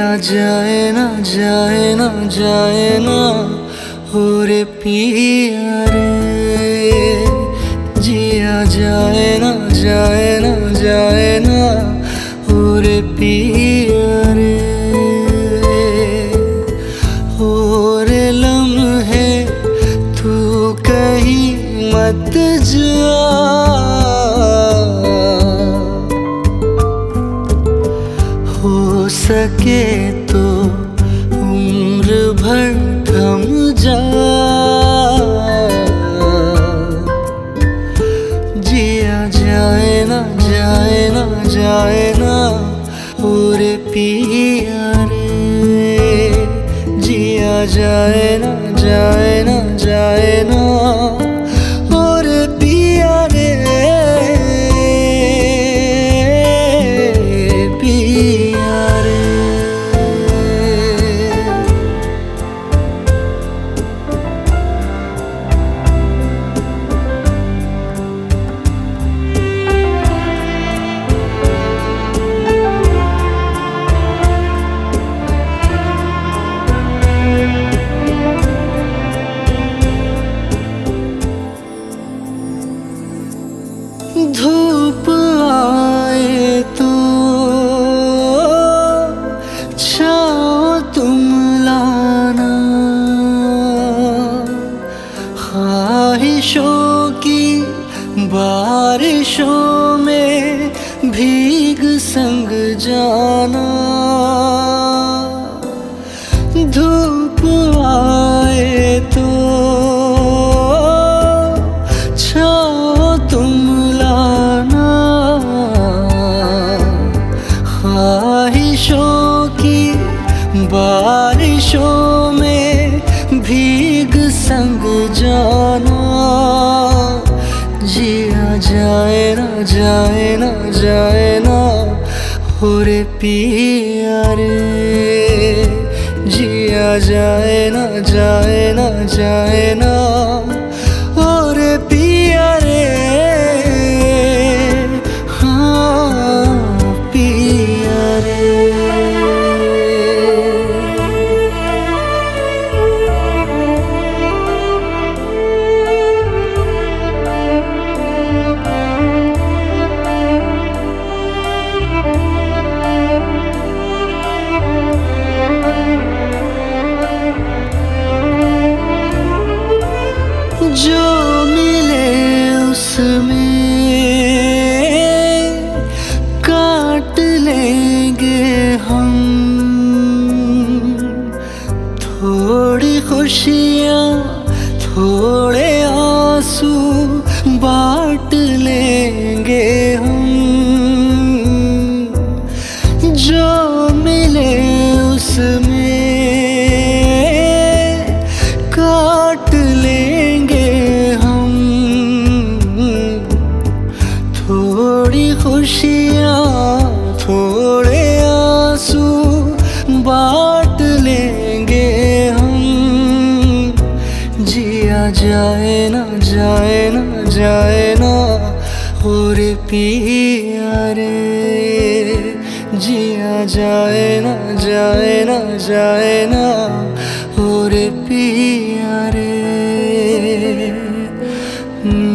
जाए ना जाए ना जाए ना हो रे पिया रे, जिया जाए ना जाए ना जाए ना हो रे पिया रे। हो रे लम्हे तू कहीं मत जा, हो सके तो उम्र भर थम जा, जिया जाए ना जाए ना जाए ना हो रे पिया रे, जिया जाए ना जाए ना जाए ना हो रे पिया रे, पिया रे। धूप आए तो छाँव तुम लाना, ख्वाहिशों की बारिशों में भीग संग जाना। धूप आए तो ख्वाहिशों की बारिशों में भीग संग जाना, जिया जाए ना जाए ना जाए ना हो रे पिया रे, जिया जाए ना जाए ना जाए ना हो रे पिया रे, जो मिले उसमें काट लेंगे हम, थोड़ी खुशियाँ थोड़े आंसू बांट लेंगे हम। जो मिले उसमें काट लेंगे हम, थोड़ी खुशियाँ थोड़े आंसू बांट लेंगे हम, जिया जाए ना जाए ना जाए ना हो रे पिया रे, जिया जाए ना जाए ना जाए ना हो रे पिया रे।